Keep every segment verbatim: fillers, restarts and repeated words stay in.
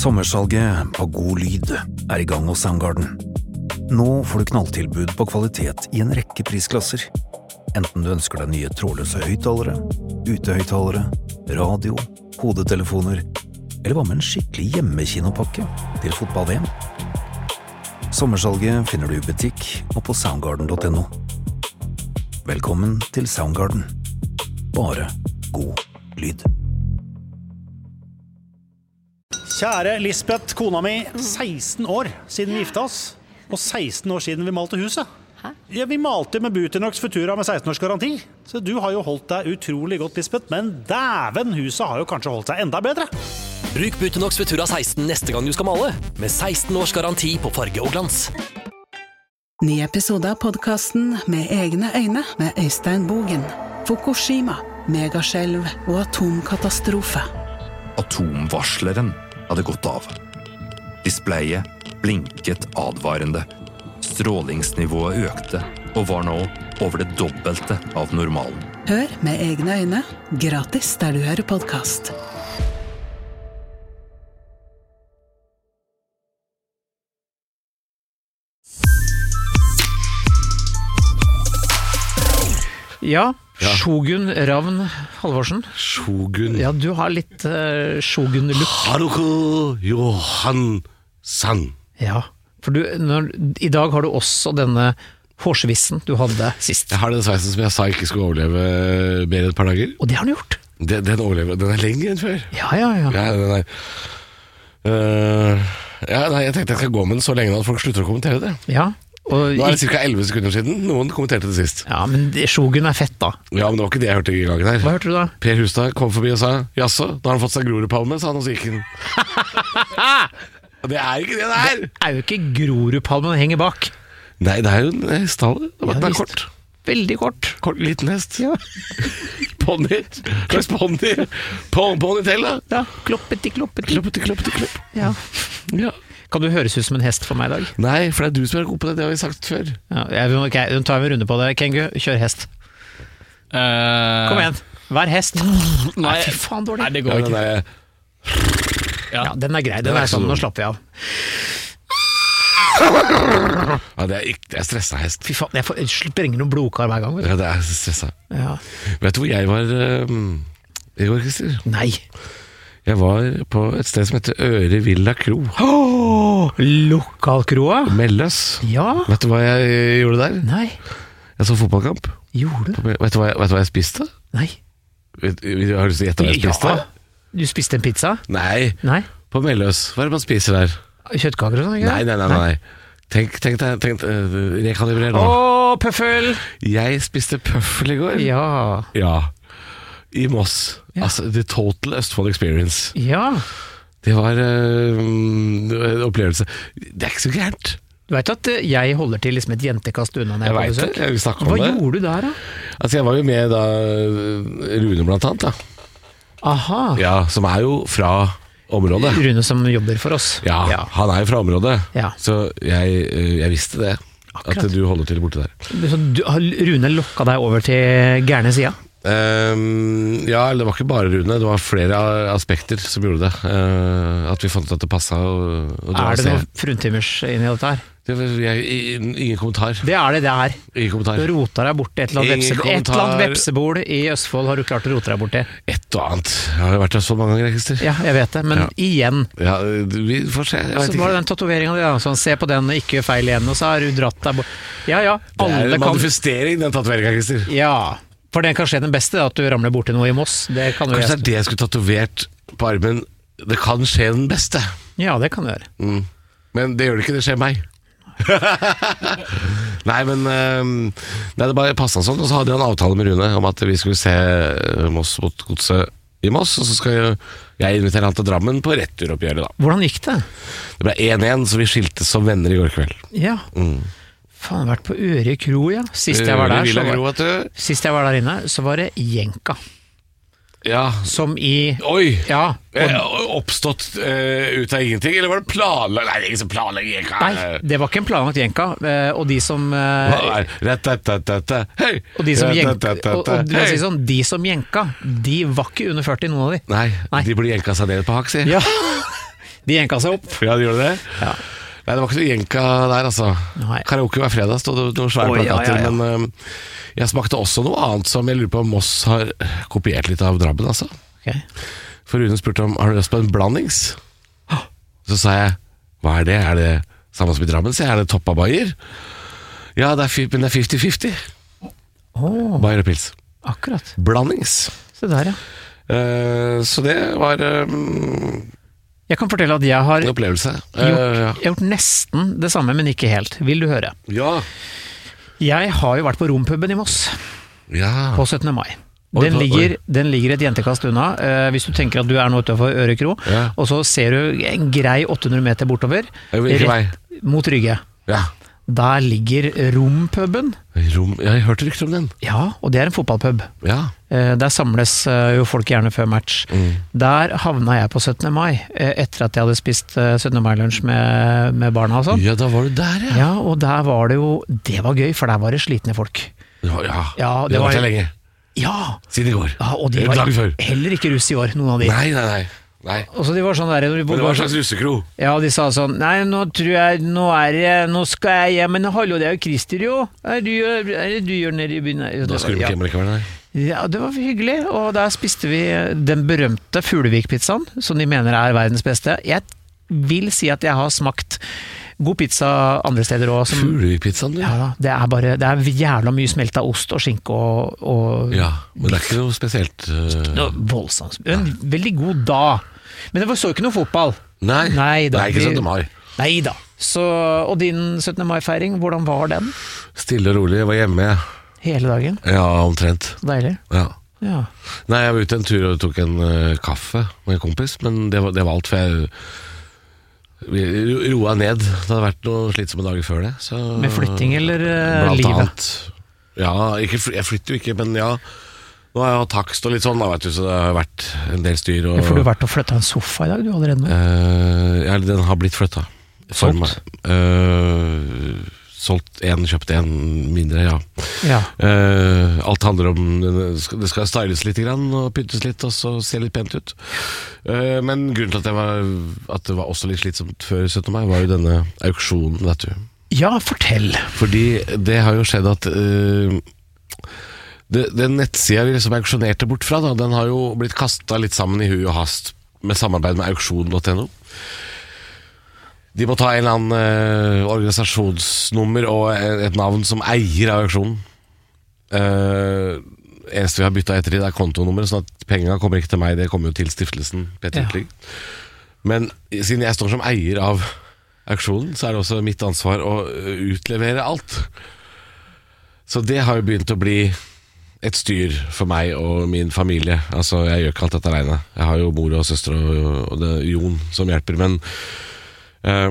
Sommersalget på god lyd er i gang hos Soundgarden. Nå får du knalltilbud på kvalitet i en rekke prisklasser. Enten du ønsker deg nye trådløse høyttalere, utehøyttalere, radio, hodetelefoner, eller hva med en skikkelig hjemmekinopakke til fotball-V M? Sommersalget finner du i butikk og på soundgarden punktum no. Velkommen til Soundgarden. Bare god lyd. Kjære Lisbeth, kona mi, seksten år siden vi gifta oss, og seksten år siden vi malte huset. Hæ? Ja, vi malte med Buternox Futura med seksten års garanti. Så du har jo holdt deg utrolig godt, Lisbeth, men dæven, huset har jo kanskje holdt seg enda bedre. Bruk Buternox Futura seksten neste gang du skal male, med seksten års garanti på farge og glans. Ny episode av podcasten Med egne øyne med Øystein Bogen. Fukushima, megaskjelv og atomkatastrofe. Atomvarsleren hadde gått av. Displayet blinket advarende. Strålingsnivået økte og var nå over det dobbelte av normalen. Hør Med egne øyne, gratis der du hører podcast. Ja, Shogun Ravn Halvorsen. Shogun. Ja, du har litt uh, Shogun-look. Haruko Johansson. Ja, for du, når, i dag har du også denne hårsvissen du hadde sist. Jeg har den sveisen som jeg sa ikke skulle overleve mer enn et par dager. Og det har den gjort. Den, den overlever, den er lenger enn før. Ja, ja, ja. Ja, den er, uh, ja nei, jeg tenkte jeg skal gå med den så lenge at folk slutter å kommentere det. Ja. Og Nå er det cirka elleve sekunder siden noen kommenterte det sist. Ja, men det, Shogun er fett da. Ja, men det var ikke det jeg hørte i gangen her. Hva hørte du da? Per Hustad kom forbi og sa jaså, da har han fått seg Grorudpalme, sa han, og så gikk han. Det er ikke det det er. Det er jo ikke Grorudpalmen den henger bak. Nei, det er jo en hestehale. Det Ja, er visst. kort. Veldig kort. Kort, liten hest. Ja. Pony. Slags pony. Ponytail, da. Ja, kloppeti, kloppeti. Kloppeti, kloppeti, klopp. Ja. Ja. Kan du høres ut som en hest for meg i dag? Nei, for det er du som er god på det, det har vi sagt før. Ja, jeg, ok, nå tar vi en runde på det. Kengu, kjør hest. Uh, Kom igjen, vær hest. Nei, Nei, fy faen dårlig. Nei, det går Ja, ikke. den er, Ja. Ja, den er grei, den Den er er ikke så sånn, nå dårlig. slapper vi av. ja, det er, ikke, det er stressa hest. Fy faen, jeg, får, jeg sprenger noen blodkar hver gang. vet du. Ja, det er stressa. Ja. Vet du hvor jeg var um, i går, Christer? Nei. Jeg var på et sted som heter Øre Villa Kro. Oh, lokalkroa? Melløs. Ja. Vet du hva jeg gjorde der? Nei. Jeg så fotballkamp. Gjorde du? Vet du hva jeg, vet du hva jeg spiste? Nei. Vet, har du lyst til å gjette hva jeg spiste? Ja. Du spiste en pizza? Nei, Nei. på Melløs. Hva er det man spiser der? Kjøttkaker og sånn, ikke? Nei, nei, nei, nei. Tenk, tenk deg, tenk, uh, rekalibrer nå. Åh, pøffel! Jeg spiste pøffel i går. Ja. Ja. I Moss. Ja. Altså, the total Østfold experience. Ja. Det var uh, en opplevelse. Det er ikke så gærent. Du vet at eh, jeg holder til liksom et jentekast unna når jeg Jeg er på vet besøk? det, jeg vil snakke om Hva det. gjorde du der da? Altså, jeg var jo med da Rune blant annet, da. Aha. Ja, som er jo fra området. Rune som jobber for oss. Ja, han er jo fra området. Ja. Så jeg, uh, jeg visste det. Akkurat. At du holder til borte der. Så du, har Rune lokka deg over til gærne sida? Um, ja, det var ikke bare Rune. Det var flere aspekter som gjorde det. Uh, at vi fant ut at det passet å, å dra Er og det se. noe fruntimers inni dette her? Det var, jeg, ingen kommentar. Det er det det er. Ingen kommentar. Du roter deg bort til et eller annet Ingen vepsebol. Et eller annet kommentar. vepsebol i Østfold har du klart å rote deg bort til. Et og annet. Jeg har jo vært der så mange ganger, Christer. Ja, jeg vet det, men Ja. igjen. Ja, vi får se. Jeg Så vet var det ikke. den tatoveringen di, da. Sånn, se på den, ikke gjør feil igjen. Og så har du dratt deg bort. Ja ja, Det er alle en kan. manifestering, den tatoveringen, Christer. Ja. For den kan skje den beste, at du ramler borti noe i Moss. Det kan jo Kanskje det jeg. er det jeg skulle tatovert på armen. Det kan skje den beste. Ja, det kan du gjøre. Mm. Men det gjør det ikke, det skjer meg. Nei, men um, nei, det bare passet sånn. Og så hadde jeg en avtale med Rune om at vi skulle se Moss mot Godset i Moss. Og så skal jeg, jeg invitere han til Drammen på returoppgjøret, da. Hvordan gikk det? Det ble én én, så vi skiltes som venner i går kveld. Ja. Mm. Faen, jeg har vært på Øre Kro, ja. Sist jeg var der, så Villa Kro, var, vet du. sist jeg var der inne, så var det Jenka. Ja. Som i Oi! Ja. Eh, Og, Oppstått eh, ut av ingenting, eller var det planlagt? Nei, det er ingen som planlegger Jenka. nei, det var ikke en planlagt Jenka. eh, Og de som eh, Hva er Rat-tat-tat-tat. Hei! Og de som jenka, og, og, Rat-tat-tat-tat. vil jeg si Hei! sånn, de som jenka, de var ikke under førti, noen av de. Nei, Nei. de burde jenka seg ned på hak, si. Ja. De jenka seg opp. Ja, de gjorde det? Ja. Nei, det var ikke noe jenka der, altså. Nei. Karaoke hver fredag stod det noen svære Oi, ja, plakater, ja, ja. men uh, jeg smakte også noe annet som jeg lurer på om Moss har kopiert litt av Drammen, altså. Okay. For Rune spurte om, har du lyst på en blandings? Så sa jeg, hva er det? Er det samme som i Drammen? Så er det Toppa Bayer? Ja, det er, men det er fifty fifty. Oh, Bayer og pils. akkurat. Blandings. Se der, ja. Uh, så det var um, Jeg kan fortelle at jeg har en gjort, opplevelse. Uh, jeg ja. har gjort nesten det samme, men ikke helt. Vil du høre? Ja. Jeg har jo vært på rompuben i Moss Ja. på syttende mai. Oi, Den oi. ligger, den ligger et jentekast unna, eh, hvis du tenker at du er nå utenfor Ørekro, Ja. og så ser du en grei åtte hundre meter bortover, Hvilken vei? mot Rygge. Ja. Der ligger rompuben. Rom, jeg har hørt rykter om den. Ja, og det er en fotballpub. Ja. Eh, Der samles eh, jo folk gjerne før match. Mm. Der havna jeg på syttende mai, eh, etter at jeg hadde spist eh, syttende mai-lunsj med, med barna og sånn. Ja, da var du der, ja. Ja, og der var det jo, det var gøy, for der var det slitne folk. Ja, ja. Ja, det, det var var- ikke lenge. Ja, Siden i går. ja og de En var dag før. heller ikke russ i år, noen av de. Nei, nei, nei. nei. Og så de var sånn der, de Men det var en slags russekro. ja, de sa sånn, nei, nå tror jeg, nå er det, nå skal jeg hjem, men hallo, det er jo Christer jo. Hva er det du gjør, er det du gjør nede i byen? Da skulle du ikke ja. hjem likevel, nei. Ja, det var hyggelig, og der spiste vi den berømte Fuglevik-pizzaen, som de mener er verdens beste. Jeg vil si at jeg har smakt god pizza andre steder også. Som, Fuglevik-pizzaen, du. ja, da, det er bare, det er jævla mye smelta ost og skinke og, og Ja, men det er ikke noe spesielt. Uh... noe voldsomt. En veldig god da. Men det var så ikke noe fotball. Nei, Nei da, det er ikke vi- syttende mai. Nei da. Så, og din syttende mai-feiring, hvordan var den? Stille og rolig, jeg var hjemme, jeg. Hele dagen? Ja, omtrent. Så deilig. Ja. Ja. Nei, jeg var ute en tur og tok en uh, kaffe med en kompis, men det var, det var alt, for jeg vi ro- roa ned. Det hadde vært noen slitsomme dager før det. Så, Med flytting eller uh, blant livet? annet. Ja, ikke, fly- jeg flytter jo ikke, men ja. Nå har jeg hatt takst og litt sånn, da, vet du, så det har vært en del styr. Og, Ja, for du har vært og flytta en sofa i dag, du allerede nå? Eh, ja, den har blitt flytta. Solgt? Uh, solgt en, kjøpt en mindre, ja. Ja. Eh, alt handler om Det skal, det skal styles litt grann, og pyntes litt, og så se litt pent ut. Eh, men grunnen til at, jeg var, at det var også litt slitsomt før syttende mai, var jo denne auksjonen, vet du. Ja, fortell. Fordi det har jo skjedd at eh, det, den nettsida vi liksom auksjonerte bort fra, da, den har jo blitt kasta litt sammen i hui og hast med samarbeid med auksjon punktum no. De må ta en eller annen eh, organisasjonsnummer og et navn som eier av auksjonen. Uh, eneste vi har bytta etter i, det er kontonummeret, sånn at penga kommer ikke til meg, det kommer jo til stiftelsen Peter Ja. Ytling. Men siden jeg står som eier av auksjonen, så er det også mitt ansvar å eh, utlevere alt. Så det har jo begynt å bli et styr for meg og min familie. Altså, jeg gjør ikke alt dette alene. Jeg har jo mor og søster og, og det er Jon som hjelper, men Uh,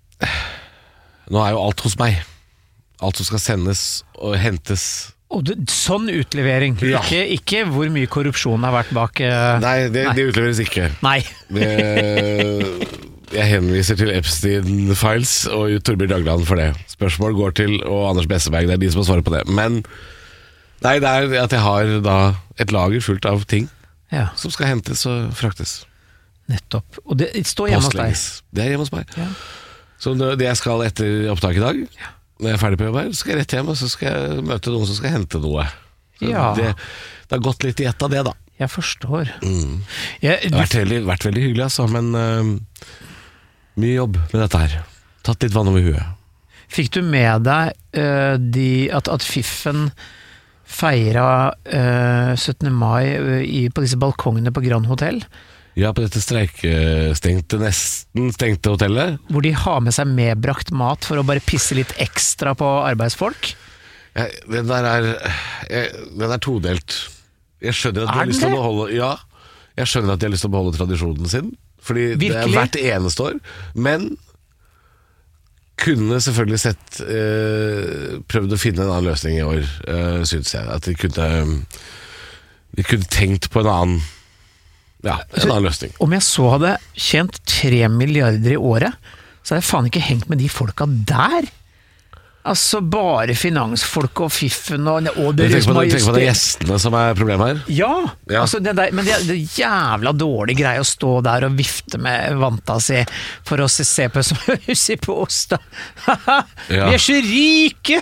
nå er jo alt hos meg. Alt som skal sendes og hentes. Og det, sånn utlevering. Ja. Ikke, ikke hvor mye korrupsjon har vært bak uh, Nei, det, Nei. det utleveres ikke. Nei. Det, jeg henviser til Epstein Files og Torbjørn Dagland for det. Spørsmål går til og Anders Besseberg, det er de som har svaret på det. Men nei, det er at jeg har da et lager fullt av ting Ja, som skal hentes og fraktes. nettopp. Og det står hjemme hos deg. Postlegges. Det er hjemme hos meg. Ja. Så det det jeg skal etter opptak i dag, når jeg er ferdig på jobb her, så skal jeg rett hjem, og så skal jeg møte noen som skal hente noe. Så Ja. det, det har gått litt i ett av det, da. Jeg forstår. Mm. Jeg, Det har vært veldig, vært veldig hyggelig, altså, men øh, mye jobb med dette her. Tatt litt vann over huet. fikk du med deg uh, de, at, at Fiffen feira uh, syttende mai uh, i, på disse balkongene på Grand Hotel? Ja, på dette streikestengte, nesten stengte hotellet. Hvor de har med seg medbrakt mat for å bare pisse litt ekstra på arbeidsfolk? Jeg, den der er jeg, Den er todelt. Jeg skjønner at de Er har lyst den til å det? beholde Ja, jeg skjønner at de har lyst til å beholde tradisjonen sin, fordi det er Virkelig? hvert eneste år. Men kunne selvfølgelig sett eh, prøvd å finne en annen løsning i år, eh, synes jeg. At de kunne De kunne tenkt på en annen Ja, en annen løsning. Om jeg så hadde tjent tre milliarder i året, så hadde jeg faen ikke hengt med de folka der. Altså bare finansfolk og fiffen og, og Du tenker på, tenker på det gjestene som er problemet her? Ja, Ja. Altså det der, men det, det er jævla dårlig greie å stå der og vifte med vanta si for å se, se på som huset på oss da. Ja. Vi er så rike!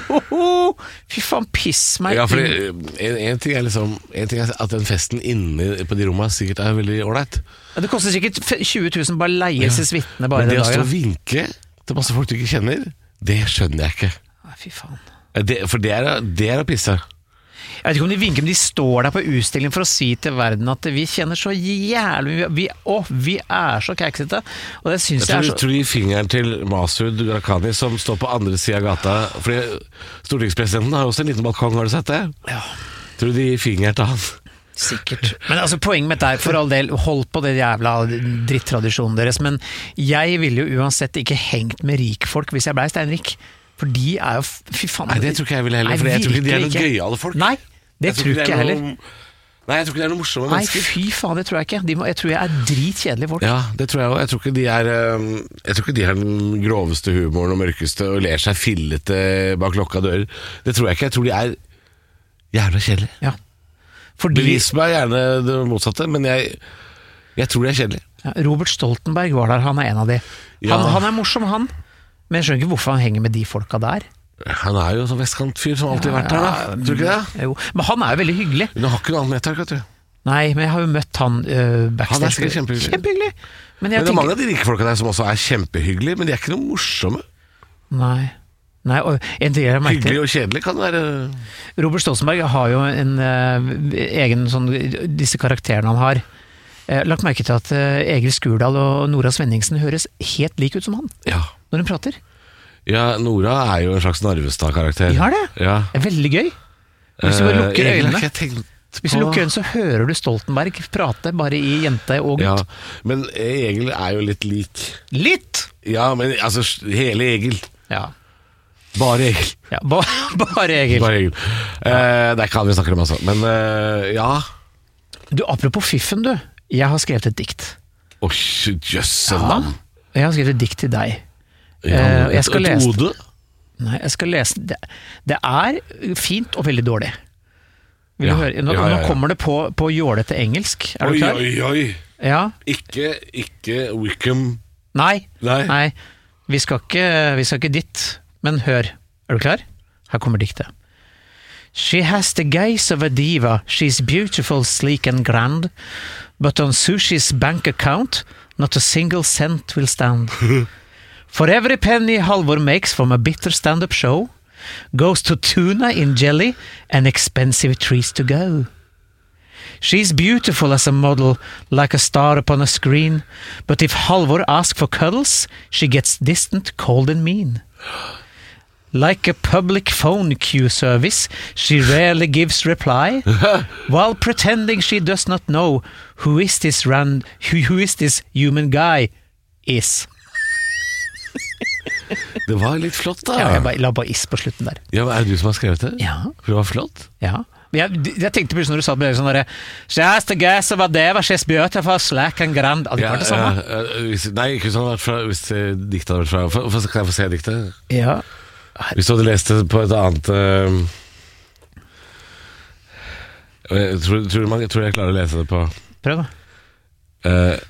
Fy faen, piss meg. Ja, fordi en, en ting er liksom En ting er at den festen inne på de rommene sikkert er veldig ålreit. Ja, det koster sikkert tjue tusen bare leies i suitene bare Men det den å stå dagen. og vinke til masse folk du ikke kjenner, det skjønner jeg ikke. Nei, fy faen. Det, for det er, det er å pisse. Jeg vet ikke om de vinker, men de står der på utstilling for å si til verden at vi kjenner så jævlig vi, vi, å, vi er så keksete. Og det synes Jeg jeg, tror, er så tror de fingeren til Masud Gharahkhani som står på andre siden av gata. Fordi stortingspresidenten har jo også en liten balkong, har du sett det? Ja. Tror du de gir fingeren til han? Sikkert. Men altså, poenget mitt er, for all del, hold på det jævla drittradisjonen deres, men jeg ville jo uansett ikke hengt med rikfolk hvis jeg ble steinrik. For de er jo, fy faen. Nei, det tror ikke jeg ville heller, Nei, for jeg tror ikke de er virkelig noen ikke. gøyale folk. Nei, det tror ikke jeg heller. Noen, nei, jeg tror ikke det er noen morsomme Nei, mennesker. fy faen, det tror jeg ikke. De må, jeg tror jeg er dritkjedelige folk. Ja, det tror jeg også. Jeg tror ikke de er øhm, Jeg tror ikke de har den groveste humoren og mørkeste og ler seg fillete bak lukka dører. Det tror jeg ikke. Jeg tror de er jævla kjedelige. Ja. Fordi, Bevis meg gjerne det motsatte, men jeg, jeg tror de er kjedelige. ja, Robert Stoltenberg var der, han er en av de. Ja. Han, han er morsom, han. Men jeg skjønner ikke hvorfor han henger med de folka der. Han er jo sånn vestkantfyr som alltid har vært her, da. Tror du ikke det? Jo, men han er jo veldig hyggelig. Men han har ikke noe annet nettverk, vet du. Nei, men jeg har jo møtt han uh, backstage. Han er sikkert kjempehyggelig. Kjempehyggelig. Men Men jeg det er tenker, mange av de rike folka der som også er kjempehyggelige, men de er ikke noe morsomme. Nei. Nei, og en ting jeg har merket Hyggelig og kjedelig kan være Robert Stoltenberg har jo en uh, egen sånn, disse karakterene han har. Uh, lagt merke til at uh, Egil Skurdal og Nora Svenningsen høres helt like ut som han, Ja. når hun prater. Ja, Nora er jo en slags Narvestad-karakter. De har det. Ja. Det er veldig gøy. Hvis du bare Eh, lukker egentlig har øynene, ikke jeg tenkt hvis du på- lukker øynene så hører du Stoltenberg prate bare i jente og Ja, gutt. men Egil er jo litt lik. Litt! Ja, men altså hele Egil. Ja, Bare Egil. ja ba, bare Egil. Bare Egil. Eh, det er ikke han vi snakker om, altså. Men eh, ja. Du, apropos fiffen, du. Jeg har skrevet et dikt. Å, jøsse Ja. navn. Jeg har skrevet et dikt til deg. Ja, Eh, jeg et- skal et lese- ode. Nei, jeg skal lese det. Det er fint og veldig dårlig. Vil Ja, du høre? Nå, ja, ja, ja. nå kommer det på, på jålete engelsk. Er du Oi, klar? oi, oi. Ja? Ikke, ikke Wickham. Nei. Nei. Vi skal ikke, vi skal ikke dit. Men hør. Er du klar? Her kommer diktet. She has the gaze of a diva. She's beautiful, sleek and grand. But on Sushi's bank account, not a single cent will stand. For every penny Halvor makes from a bitter stand-up show goes to tuna in jelly and expensive trees to go. She's beautiful as a model, like a star upon a screen, but if Halvor asks for cuddles, she gets distant, cold and mean. Like a public phone queue service, she rarely gives reply, while pretending she does not know who is this rand, who, who is this human guy is. Det var litt flott, da. Ja, jeg bare, la bare is på slutten der. Ja, men Er det du som har skrevet det? Ja. For det var flott? Ja. Men Jeg, jeg tenkte plutselig når du sa det sånn derre She's the gas of a deva, she's beautiful, slack and grand. Hadde ikke vært det samme? ja, ja, hvis, nei, ikke sånn at fra, hvis eh, diktet hadde vært fra for, for, Kan jeg få se diktet? Ja. Hvis du hadde lest det på et annet eh, jeg tror, tror, du man, jeg tror jeg klarer å lese det på Prøv, da. eh,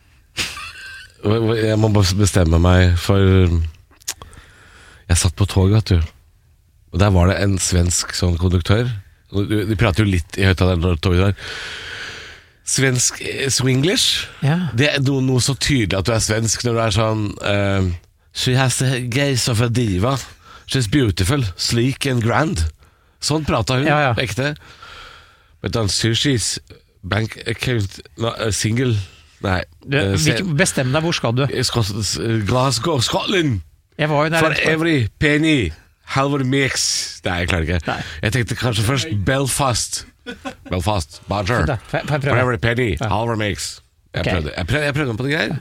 Jeg må bare bestemme meg for Jeg satt på tog, vet du. Og der var det en svensk sånn konduktør. De prater jo litt i høyttaleren når toget der. Svensk eh, swinglish. Ja. Det er noe, noe så tydelig at du er svensk når du er sånn eh, She has the gaze of a diva. She's beautiful, sleek and grand. Sånn prata hun, Ja, ja. ekte. But on Sushi's bank account no, uh, Single Nei. Du, eh, se- hvilke- Bestem deg, hvor skal du? Skot- Glasgow, Scotland! Jeg var jo der For every penny Halvor makes Nei, jeg klarer ikke. Nei. Jeg tenkte kanskje først Belfast. Belfast, Badger. Da, får jeg- får jeg For prøve? every penny Halvor makes. Jeg Ok. prøvde, jeg prøvde, jeg prøvde på det greier.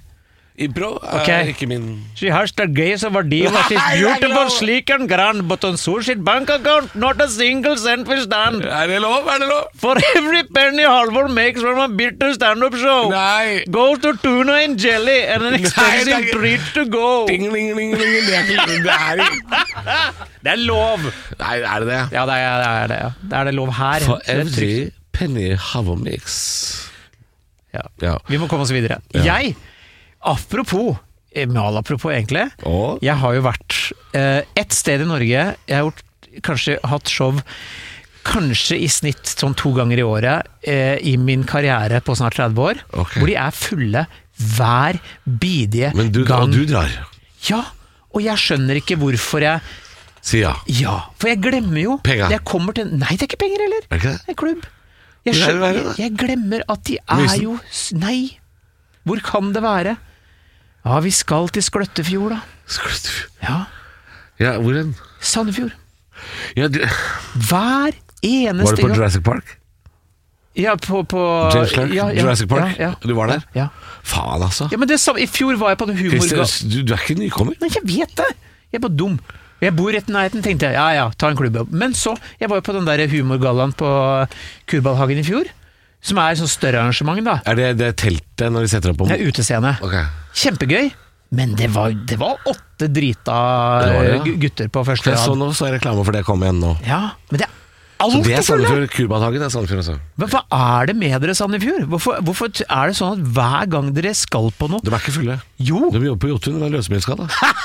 Impro er Ok. ikke min She has the gaze of a diva. She's Nei, beautiful, nei, sleek and grand, but on sushi bank account, not a single cent will stand. Er det lov? Er det lov? For every penny Halvor makes from a bitter stand-up show Nei. goes to tuna and jelly and an expensive det er ikke- treat to go. Ding, ding, ding, ding. Det er ikke det er ikke Det er lov. Nei, er det det? Ja, det er det. Er det, ja. det er det lov her. For Det er trygt. every penny Halvor makes. Ja. Ja. Vi må komme oss videre. Ja. Jeg, apropos, mal apropos egentlig, Og? jeg har jo vært eh, et sted i Norge, jeg har gjort, kanskje hatt show kanskje i snitt sånn to ganger i året eh, i min karriere på snart tretti år, Ok. hvor de er fulle hver bidige Men du, gang. og du drar. Ja, og jeg skjønner ikke hvorfor jeg Si ja. Ja, for jeg glemmer jo Penger. Jeg kommer til Nei, det er ikke penger heller. Er det ikke det? Det er klubb. Jeg, Hvor er det skjønner, være, da? jeg, jeg glemmer at de er Mysen? jo s- Nei, hvor kan det være? Ja, vi skal til Skløttefjord, da. Skal du Ja, Ja, hvor hen? Sandefjord. Ja, du, Hver eneste var du på gang- Jurassic Park? Ja, på, på James Clark? ja, ja, Jurassic Park? Ja, ja. Du var der? Ja. Faen, altså. ja, men det samme I fjor var jeg på den humorga... Christer, du, du er ikke nykommer? Nei, jeg vet det! Jeg er bare dum. Jeg bor rett i nærheten, tenkte jeg. Ja, ja, ta en klubbjobb. Men så, jeg var jo på den der humorgallaen på Kurballhagen i fjor, som er et sånt større arrangement, da. Er det, det teltet når de setter opp om Det er utescene. Ok. Kjempegøy. Men det var, det var åtte drita Det var det, ja. gu- gutter på første Jeg så rad. nå så er reklame for det kom igjen nå. Ja, men det er Så det alltid er fulle! Sandefjord. Kurbadhagen er Sandefjord, altså. Men hva er det med dere, Sandefjord? Hvorfor, hvorfor t- er det sånn at hver gang dere skal på noe De er ikke fulle. Jo! De jobber på Jotun, de er løsemiddelskada.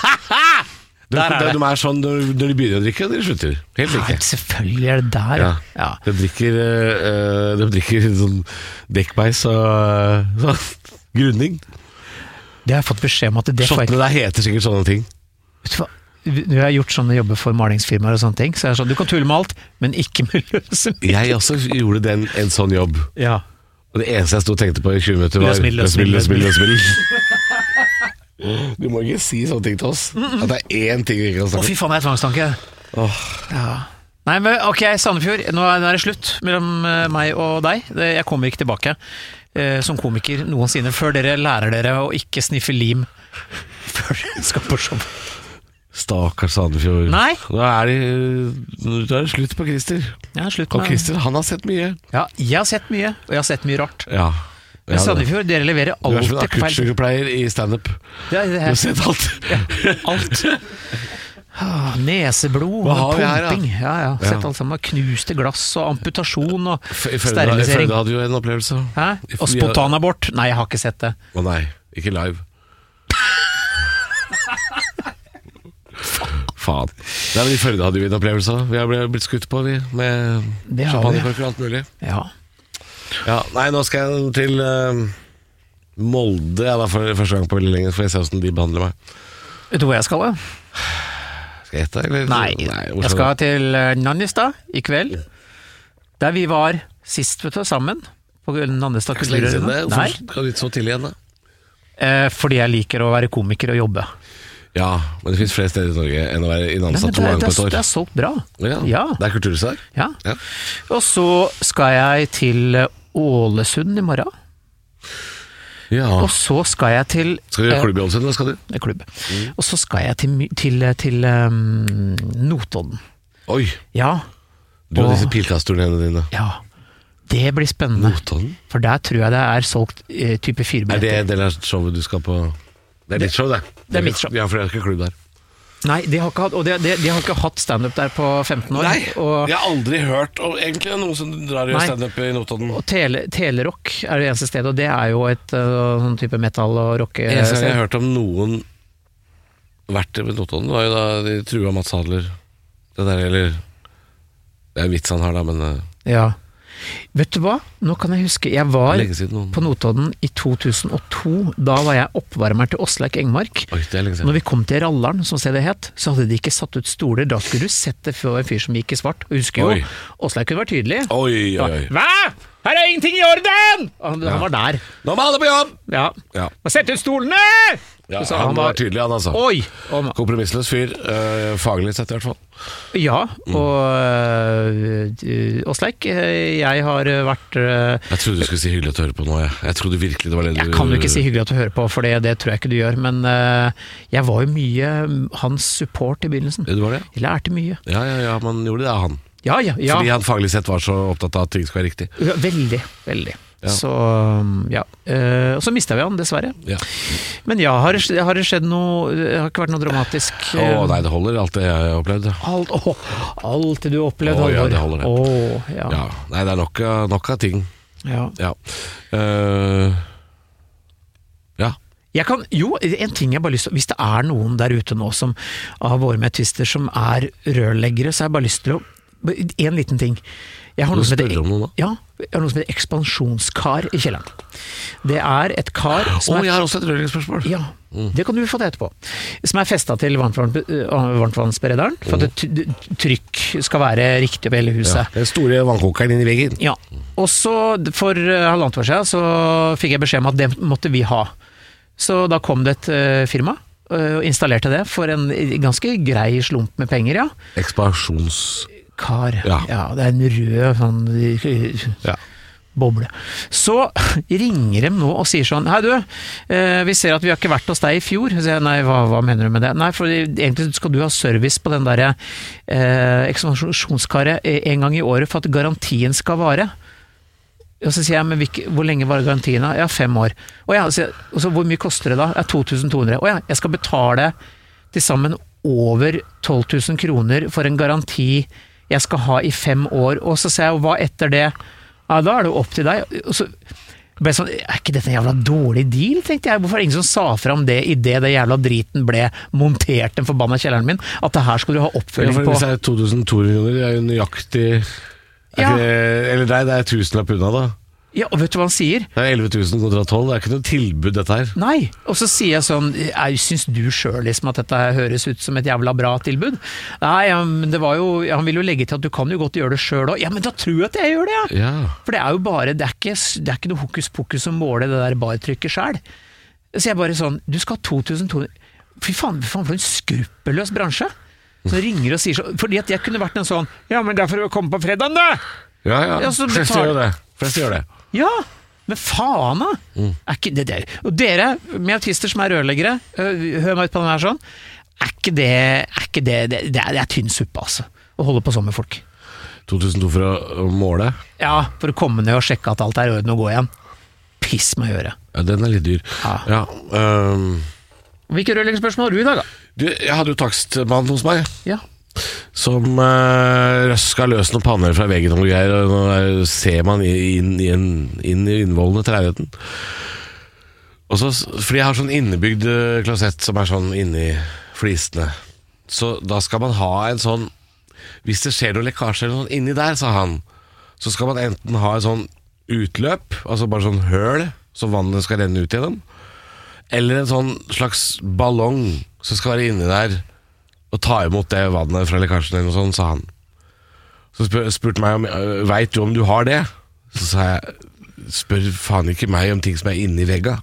De, Der er de, det. de er sånn når, når de begynner å drikke, og de slutter. Helt Nei, like. selvfølgelig er det der. Ja. Ja. De drikker, eh, de drikker sånn dekkbeis og eh, sånn grunning. Det har jeg fått beskjed om at det får jeg Shottene der heter sikkert sånne ting. Vet du hva? Når jeg har gjort sånne jobber for malingsfirmaer og sånne ting, så er det sånn, du kan tulle med alt, men ikke med løsemiddel. Jeg også gjorde den, en sånn jobb. Ja. Og det eneste jeg sto og tenkte på i tjue minutter var Løsemiddel, løsemiddel, løsemiddel, løsemiddel, løsemiddel. Du må ikke si sånne ting til oss. At det er én ting vi ikke kan Å, snakke fy faen, det er tvangstanke. Åh. Ja. Nei, men ok, Sandefjord, nå er nå er det slutt mellom eh, meg og deg. Det- Jeg kommer ikke tilbake eh, som komiker noensinne, før dere lærer dere å ikke sniffe lim før dere skal på show. Stakkars Sandefjord. Nei. Da er, de, da er det slutt på Christer. Ja, slutt Og med Christer, han har sett mye. Ja, jeg har sett mye, og jeg har sett mye rart. Ja. Men Ja, Sandefjord, dere leverer Du er alltid som en på feil. akuttsykepleier i standup. Det er, det Du har er, sett alt. ja, alt. Ah, Neseblod, Hva har vi her, da? pumping. Ja, ja. Sett Ja. alt sammen. Knuste glass og amputasjon og F- I Førde sterilisering. Førde hadde jo en opplevelse. Hæ? Og spontanabort? Nei, jeg har ikke sett det. Å nei, ikke live. Faen. Nei, men I Førde hadde vi en opplevelse. Vi har blitt skutt på, vi. Med Det har vi. champagnekorker og alt mulig. Ja. Ja, nei, nå skal jeg til eh, Molde. Ja, da for første gang på veldig lenge. Så får jeg se hvordan de behandler meg. Vet du hvor jeg skal? Da? Skal jeg gjette, eller? Nei, hvor jeg skal til eh, Nannestad i kveld. Der vi var sist, vet du, sammen. På Nannestad Så lenge siden det. kulturarena. Nei, Hvorfor skal du dit så tidlig igjen, da? eh, fordi jeg liker å være komiker og jobbe. Ja, men det finnes flere steder i Norge enn å være i Nei, men Nanstad det, to er, ganger det, på et er, år. det er solgt bra. Ja, Ja. Det er kulturhuset der. Ja. Ja. Og så skal jeg til Ålesund i morgen. Ja. Og så skal jeg til Skal du gjøre eh, klubb i Ålesund, eller skal du? Det er klubb. Og så skal jeg til, My- til, til um, Notodden. Oi, Ja, du har Og- disse pilkastturneene dine. ja. Det blir spennende. Notodden? For der tror jeg det er solgt eh, type fire Er det billetter. en del av showet du skal på? Det er ditt show, det. det er mitt show. Ja, for det er ikke klubb der. Nei, de har ikke hatt, og de, de, de har ikke hatt standup der på femten år. Og, jeg har aldri hørt om egentlig noen som drar og gjør Nei. standup i Notodden. og tele, Telerock er det eneste stedet, og det er jo et uh, sånn type metal- og rocke... Eneste gang jeg har hørt om noen vært ved Notodden, var jo da de trua Mats Hadler. Det der, eller Det er en vits han har, da, men uh, Ja. Vet du hva? Nå kan jeg huske, jeg var lenge siden noen. på Notodden i to tusen og to. Da var jeg oppvarmer til Åsleik Engmark. Oi, det er lenge siden. Når vi kom til Rallaren, som stedet het, så hadde de ikke satt ut stoler. Da skulle du sett det for en fyr som gikk i svart. Og husker jo, Oi. Åsleik kunne vært tydelig. Oi, oi, oi. Hva? Her er ingenting i orden! Han, han var der. Nå må alle på jobb! Ja. Ja. Må sette ut stolene! Ja, Så han, var tydelig, han altså. Oi! Og, Kompromissløs fyr, øh, faglig sett i hvert fall. ja, og øh, Åsleik, jeg har vært øh, Jeg trodde du skulle si hyggelig at du hører på nå. Jeg, jeg trodde virkelig det var det du... Jeg kan jo ikke si hyggelig at du hører på, for det, det tror jeg ikke du gjør, men øh, jeg var jo mye hans support i begynnelsen. Det var det? Jeg lærte mye. Ja, ja, ja, man gjorde det av han. Ja, ja, ja. Fordi han faglig sett var så opptatt av at ting skal være riktig. Ja, veldig, veldig. Ja. Så, ja. Uh, og så mistet vi han, dessverre. Ja. Men ja, har det, har det skjedd noe, det har ikke vært noe dramatisk? Å uh, nei, det holder alt det jeg har opplevd. Alt, oh, alt det du har opplevd, Å, Halvor. ja, det holder det. Oh, ja. Ja, nei, det er nok, av- nok av ting. Ja. Ja. Uh, ja. Jeg kan, jo, en ting jeg bare lyst til, hvis det er noen der ute nå som av våre medtvister som er rørleggere, så har jeg bare lyst til å, en liten ting. Jeg har Du noe som spør heter, om noe da? ja, jeg har noe som heter ekspansjonskar i kjelleren. Det er et kar som Å, er jeg har også et rørleggerspørsmål. Ja, det kan du få det etterpå. Som er festet til varmtvann- øh, varmtvannsberederen, for at det t- trykk skal være riktig over hele Ja. huset. Den store vannkokeren inn i veggen. Ja. Og så, for øh, halvannet år siden, så fikk jeg beskjed om at det måtte vi ha. Så da kom det et øh, firma, øh, og installerte det for en ganske grei slump med penger, ja. Ekspansjons... Kar. Ja. Ja, det er en rød sånn Ja. boble. Så ringer de nå og sier sånn: hei du, eh, vi ser at vi har ikke vært hos deg i fjor. Så sier jeg, nei, hva, hva mener du med det? Nei, for egentlig skal du ha service på den der eh, ekspansjonskaret en gang i året for at garantien skal vare. Og så sier jeg, men hvilke, hvor lenge var garantien da? Ja, fem år. Og, ja, så, og så hvor mye koster det da? Ja, to tusen to hundre. Og ja, jeg skal betale til sammen over tolv tusen kroner for en garanti jeg skal ha i fem år, og så sier jeg, hva etter det? Ja, da er det opp til deg. Og så ble jeg sånn, er ikke dette en jævla dårlig deal, tenkte jeg. Hvorfor er det ingen som sa fra om det i det det jævla driten ble montert den forbanna kjelleren min, at det her skulle du ha Ja, oppfølging for på? hvis det er to tusen to hundre kroner, det er jo nøyaktig... Er Ja. ikke det, eller nei, det er tusenlapp unna da. Ja, og vet du hva han sier? Det er elleve tusen kontra tolv, det er ikke noe tilbud dette her. Nei, og så sier jeg sånn, jeg synes du selv liksom at dette høres ut som et jævla bra tilbud? Nei, ja, men det var jo, han vil jo legge til at du kan jo godt gjøre det selv også. Ja, men da tror jeg at jeg gjør det, ja. Ja. For det er jo bare, det er ikke, det er ikke noe hokus pokus som måler det der bartrykket selv. Så jeg bare sånn, du skal ha to tusen to hundre, fy faen, fy faen for en skruppelløs bransje. Så ringer og sier sånn, fordi at jeg kunne vært en sånn, ja, men derfor komme på fredagen da! Ja, ja, Ja, så flest betal- gjør det. Flest gjør det. Ja, men faen da! Er ikke det der? Og dere, med autister som er rørleggere, øh, hør meg ut på den her sånn, er ikke det, er ikke det, det, det, er, det er tynn suppe altså, å holde på sånn med folk. to tusen to for å måle. Ja, for å komme ned og sjekke at alt er i orden og gå igjen. Piss meg i øret. Ja, den er litt dyr. Ja. Ja, øhm, Hvilke rørleggerspørsmål har du i dag da? du, jeg hadde jo takstmann hos meg, Ja. som uh, røska løs noen panner fra veggen og noe greier, og nå er- ser man inn, inn, inn, inn i innvollene til leiligheten. Og så, fordi jeg har sånn innebygd eh, klosett som er sånn inni flisene, så da skal man ha en sånn, hvis det skjer noe lekkasje eller noe inni der, sa han, så skal man enten ha en sånn utløp, altså bare sånn høl, så vannet skal renne ut gjennom, eller en sånn slags ballong som skal være inni der og ta imot det vannet fra lekkasjen eller noe sånt, sa han. Så spør, spurte meg om, øh, vet du om du har det? Så sa jeg, spør faen ikke meg om ting som er inni vegga.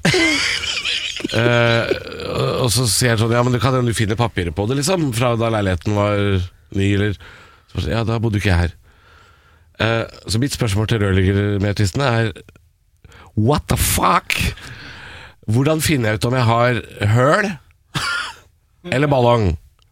uh, og så sier han sånn, ja, men du kan hende du finner papiret på det, liksom, fra da leiligheten var ny, eller så, ja, da bodde ikke jeg her. Uh, så mitt spørsmål til rørleggermetodistene er, what the fuck? Hvordan finner jeg ut om jeg har høl eller ballong?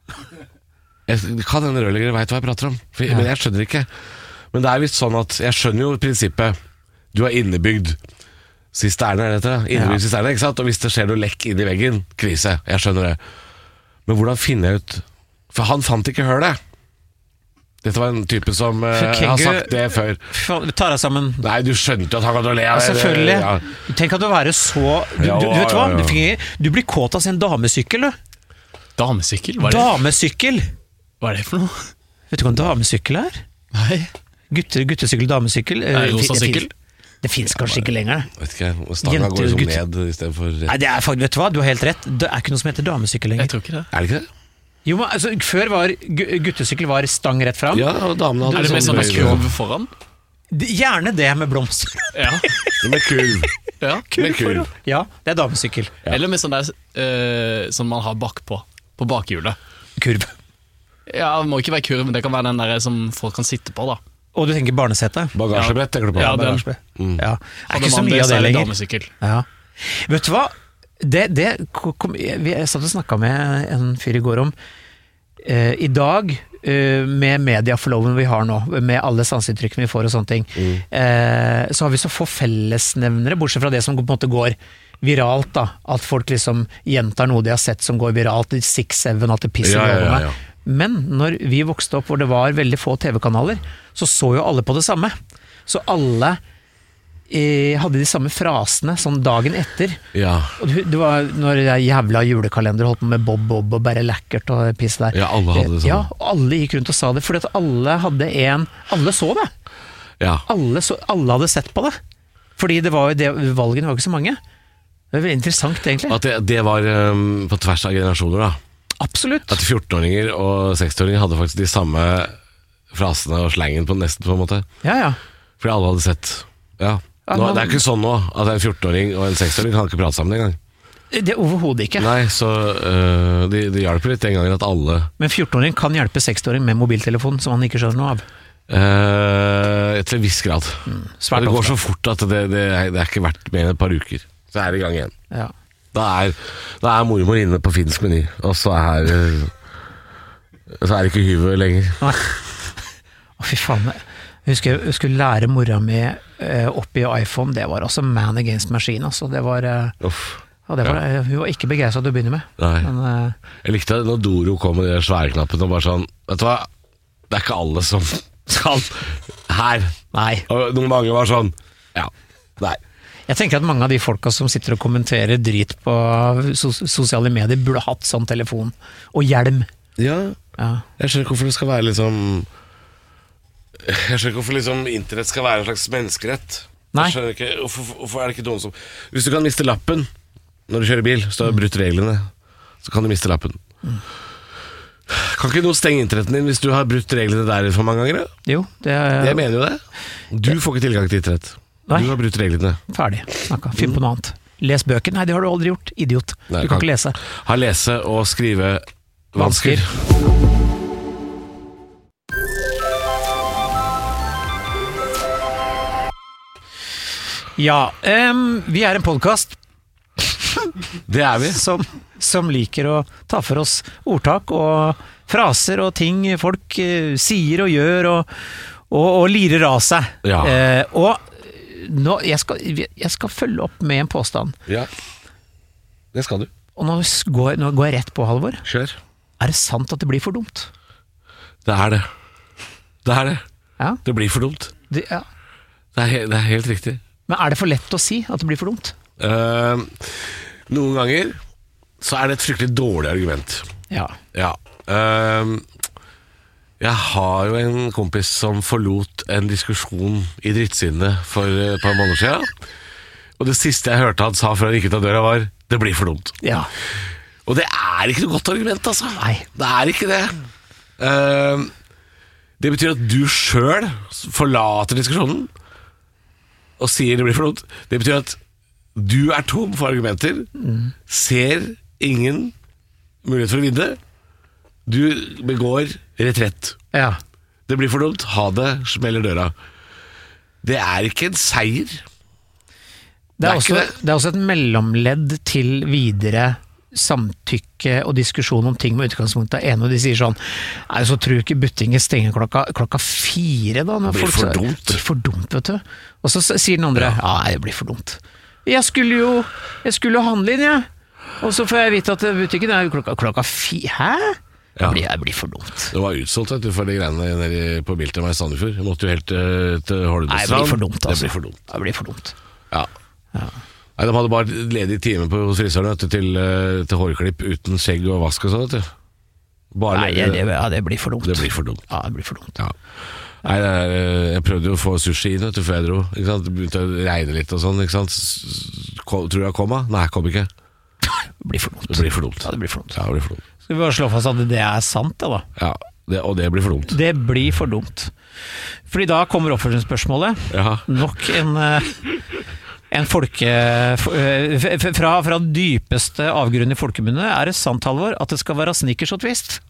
Jeg kan hende rørleggere vet hva jeg prater om, for, men jeg skjønner ikke. Men det er visst sånn at jeg skjønner jo prinsippet. Du har innebygd sisterne, er det dette? Innebygd Ja. sisterne, ikke sant? Og hvis det skjer noe lekk inn i veggen, krise. Jeg skjønner det. Men hvordan finner jeg ut? For han fant ikke hølet. Dette var en type som uh, For jeg har Kegge- sagt det før. Faen, Ta deg sammen. Nei, du skjønte jo at han kan le Ja, av det. selvfølgelig. Ja. Tenk at du være så Du, Ja, du, du vet hva? ja, ja. Du, fikk, du blir kåt av sin damesykkel, du. Damesykkel? Hva er det, Damesykkel! hva er det for noe? Vet du hva en damesykkel er? Nei. Gutte, guttesykkel, damesykkel. Er det Eh, rosa det fin- sykkel? Det finnes kanskje ikke lenger. Vet ikke, og stanga Jenter, går liksom gutter. ned i stedet for Nei, det er faktisk, vet du hva? Du har helt rett. Det er ikke noe som heter damesykkel Jeg lenger. tror ikke det. Er det ikke det? Jo, men altså, før var gu- guttesykkel var stang rett fram. Ja, og damene hadde Er det med sånn sånne bøy- kurv foran? Gjerne det med blomster. Ja. Med kurv. Ja. Med kurv. Ja, det er damesykkel. Ja. Eller med sånn der uh, som man har bakpå, på bakhjulet. Kurv. Ja, det må ikke være kurv, men det kan være den der som folk kan sitte på da. Og du tenker barnesete? Bagasjebrett, tenker du på? Ja, den. Mm. Ja. Det er ikke så man, mye av det lenger. Damesykkel. Ja. Vet du hva? Det, det kom, vi satt og snakket med en fyr i går om uh, i dag uh, med mediaflowen vi har nå, med alle sanseinntrykkene vi får og sånne ting, mm. uh, så har vi så få fellesnevnere, bortsett fra det som på en måte går viralt da, at folk liksom gjentar noe de har sett som går viralt, six seven, alt det pisser ja, ja, ja. Men når vi vokste opp hvor det var veldig få T V-kanaler, så så jo alle på det samme. Så alle eh, hadde de samme frasene sånn dagen etter. Ja. Og det, det var når jeg jævla julekalender holdt på med Bob Bob og bare lekkert og piss der. Ja, alle hadde det sånn. Ja, og alle gikk rundt og sa det, fordi at alle hadde en, alle så det. Ja. Alle, så, alle hadde sett på det. Fordi det var jo det, valgene var ikke så mange. Det er veldig interessant egentlig. At det, det var um, på tvers av generasjoner da. Absolutt. At fjortenåringer og sekstiåringer hadde faktisk de samme frasene og slangen på nesten på en måte. Ja, ja. Fordi alle hadde sett. Ja. Nå, det er ikke sånn nå at en fjortenåring og en sekstiåring kan ikke prate sammen en gang. Det er overhodet ikke. Nei, så uh, det de hjelper litt den gangen at alle... Men fjortenåring kan hjelpe sekstiåring med mobiltelefon som han ikke skjønner noe av. Uh, til en viss grad. Mm, det går så fort at det, det, er, det er ikke vært mer enn et par uker. Så er det i gang igjen. Ja. Da er, da er mormor inne på finsk meny, og så er, så er det ikke hyve lenger. Nei. Å, fy faen. Jeg husker jeg skulle lære mora mi eh, opp i iPhone, det var altså man against machine. Altså. Det var, eh, ja, det var, ja. Hun var ikke begeistret til å begynne med. Nei. Men, eh, jeg likte det når Doro kom med de svære knappene og bare sånn, vet du hva, det er ikke alle som skal her. Nei. Og noen mange var sånn, ja, nei. Jeg tenker at mange av de folka som sitter og kommenterer drit på sos sosiale medier burde hatt sånn telefon og hjelm. Ja, ja. Jeg skjønner ikke hvorfor det skal være liksom Jeg skjønner ikke hvorfor liksom internett skal være en slags menneskerett. Nei. Jeg skjønner ikke, hvorfor, hvorfor er det ikke noen som Hvis du kan miste lappen når du kjører bil, så har du brutt reglene, så kan du miste lappen. Mm. Kan ikke noen stenge internetten din hvis du har brutt reglene der for mange ganger? Jo, det er... Jeg mener jo det. Du får ikke tilgang til internett. Nei. Du har brutt reglene. Ferdig, snakka, finn på noe annet. Les bøker, nei det har du aldri gjort, idiot. Nei, du kan, kan ikke lese. Har lese- og skrive vansker. Ja, um, vi er en podcast Det er vi. Som, som liker å ta for oss ordtak og fraser og ting folk uh, sier og gjør og, og, og lirer av seg. Ja. Uh, og nå, jeg, skal, jeg skal følge opp med en påstand. Ja, det skal du. Og nå går, nå går jeg rett på, Halvor. Kjør. Er det sant at det blir for dumt? Det er det. Det er det. Ja. Det blir for dumt. Det, ja. Det, er, det er helt riktig. Men er det for lett å si at det blir for dumt? Uh, noen ganger så er det et fryktelig dårlig argument. Ja. Ja. Uh, Jeg har jo en kompis som forlot en diskusjon i drittsinnet for et par måneder siden. Og det siste jeg hørte han sa før han gikk ut av døra var, det blir for dumt. Ja. Og det er ikke noe godt argument, altså. Nei. Det er ikke det. Uh, det betyr at du selv forlater diskusjonen og sier det blir for dumt. Det betyr at du er tom for argumenter, mm. ser ingen mulighet for å vinne. Du begår retrett. Ja. Det blir for dumt. Ha det, smeller døra. Det er ikke en seier. Det er, det er, også, det. Det er også et mellomledd til videre samtykke og diskusjon om ting med utgangspunkt av en, og de sier sånn, nei, så tror du ikke Buttinge stenger klokka, klokka fire da? Det blir folk, for dumt. Det blir for dumt, vet du. Og så sier den andre, ja, nei, det blir for dumt. Jeg skulle jo, jeg skulle jo handle inn, jeg. Og så får jeg vite at butikken er klokka, klokka fire. Hæ? Det blir, det blir for dumt. Det var utsolgt vet du, for de greiene nede på Biltema i Sandefjord. Jeg måtte jo helt uh, til Holmestrand. Nei, det blir for dumt, altså. Det blir for dumt. Det blir for dumt. Ja. Ja. Nei, de hadde bare ledig time på hos frisøren til, uh, til hårklipp uten skjegg og vask og sånn, vet du. Bare Nei, det, ja, det blir for dumt. Det blir for dumt. Ja, det blir for dumt. Ja. Nei, det er, jeg prøvde jo å få sushi inn, vet du, før jeg dro. Ikke sant? Det begynte å regne litt og sånn, ikke sant? Kom, tror du jeg kom da? Nei, jeg kom ikke. Det blir for dumt. Det blir for dumt. Ja, det blir for dumt. Ja, det blir for dumt. Skal vi bare slå fast at det er sant, det da? Ja, det, og det blir for dumt. Det blir for dumt. Fordi da kommer oppfølgingsspørsmålet. Ja. Nok en, en folke... Fra, fra dypeste avgrunn i folkemunne, er det sant, Halvor, at det skal være snickers og twist?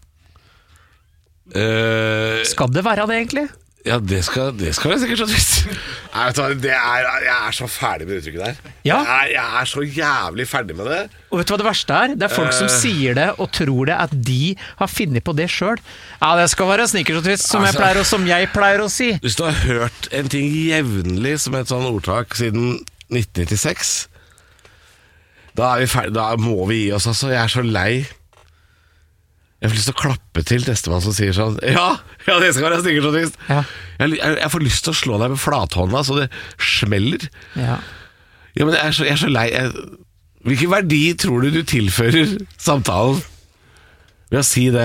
Uh, skal det være det, egentlig? Ja, det skal, det skal være sikkert så twist. Nei, vet du hva, det er, jeg er så ferdig med uttrykket der. Ja. Jeg, er, jeg er så jævlig ferdig med det. Og vet du hva det verste er? Det er folk uh, som sier det og tror det at de har funnet på det selv. Ja, det skal være snickers og twist, som, altså, jeg pleier, som jeg pleier å si. Hvis du har hørt en ting jevnlig som et sånn ordtak siden nitten nittiseks, da er vi ferdig, da må vi gi oss, altså. Jeg er så lei. Jeg får lyst til å klappe til testemann som sier sånn, ja, ja, det skal være snickers og twist. Ja. Jeg, jeg, jeg får lyst til å slå deg med flathånda så det smeller. Ja. Ja, men jeg er så, jeg er så lei. Jeg, hvilken verdi tror du du tilfører samtalen ved å si det?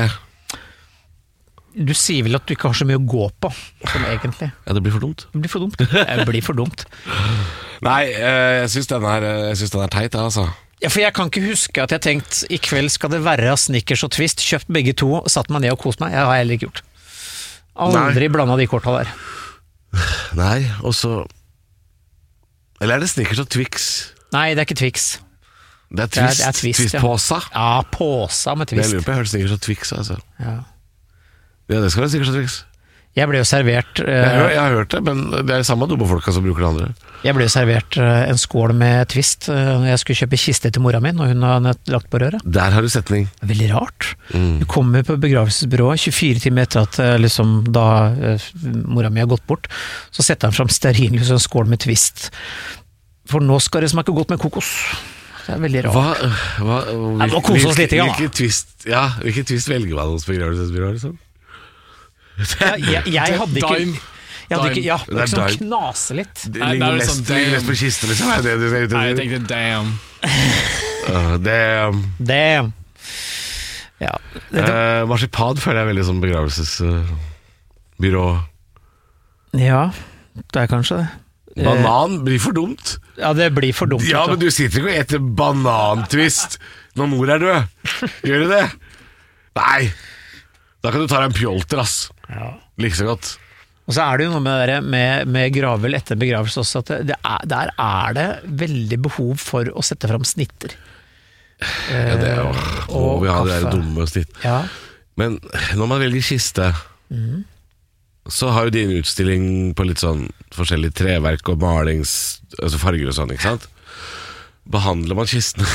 Du sier vel at du ikke har så mye å gå på, som egentlig. Ja, det blir for dumt. Det blir for dumt. Det blir for dumt. Nei, jeg synes den er, jeg synes den er teit, altså. Ja, for jeg kan ikke huske at jeg tenkt i kveld skal det være snickers og twist, kjøpt begge to, satt meg ned og kost meg. Jeg har heller ikke gjort. Aldri blandet de korta der. Nei, og så... Eller er det snickers og Twix? Nei, det er ikke Twix. Det er twist, det er, det er twist, twist-påsa? Ja. ja, påsa med twist. Jeg lurer på, jeg har hørt snickers og Twix, altså. Ja. Ja, det skal være snickers og Twix. Jeg ble jo servert uh, jeg, jeg har hørt det, men det er de samme dumme folka som bruker det andre. Jeg ble jo servert uh, en skål med twist uh, når jeg skulle kjøpe kiste til mora min, og hun har lagt på røret. Der har du setning. Veldig rart. Mm. Du kommer på begravelsesbyrået tjuefire timer etter at uh, liksom, da uh, mora mi har gått bort, så setter han fram stearinlys og en skål med twist. For nå skal det smake godt med kokos. Det er veldig rart. Hva, hva, hvil, ja, må kose oss litt, ja. Hvilken twist, ja, hvilken twist velger man hos begravelsesbyrået, liksom? Ja, jeg, jeg hadde ikke jeg hadde ikke, ja, det er sånn knase litt. Det ligner mest, sånn, mest på kiste, liksom. Det, det, det, det. Nei, jeg tenkte damn. uh, Damn. Damn. Ja. Uh, marsipan føler jeg veldig som begravelsesbyrå. Uh, ja, det er kanskje det. Banan blir for dumt. Ja, det blir for dumt. Ja, men du sitter ikke og etter banantvist når mor er død. Gjør du det? Nei. Da kan du ta deg en pjolter, ass. Ja. Like så godt. Og så er det jo noe med, det, med, med gravel etter begravelse også, at det er, der er det veldig behov for å sette fram snitter. Ja, det er jo, og, og vi har det der dumme snitt. Ja. Men når man velger kiste, mm. så har jo din utstilling på litt sånn forskjellig treverk og malings, altså farger og sånn, ikke sant? Behandler man kistene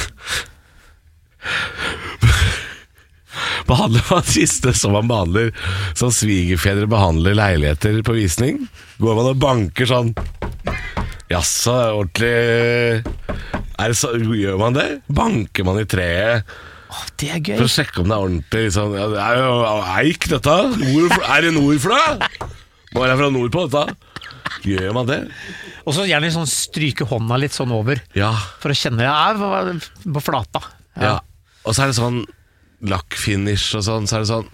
Behandler man kiste som man behandler som svigerfedre behandler leiligheter på visning? Går man og banker sånn jaså, ordentlig er det så, gjør man det? Banker man i treet? Åh, det er gøy. For å sjekke om det er ordentlig sånn, ja, det er jo eik dette. Nord, er det nordfra? Må jeg fra nord på dette? Gjør man det? Og så gjerne sånn stryke hånda litt sånn over, ja. For å kjenne det er på flata. Ja. Ja. Og så er det sånn lakkfinish og sånn, så er det sånn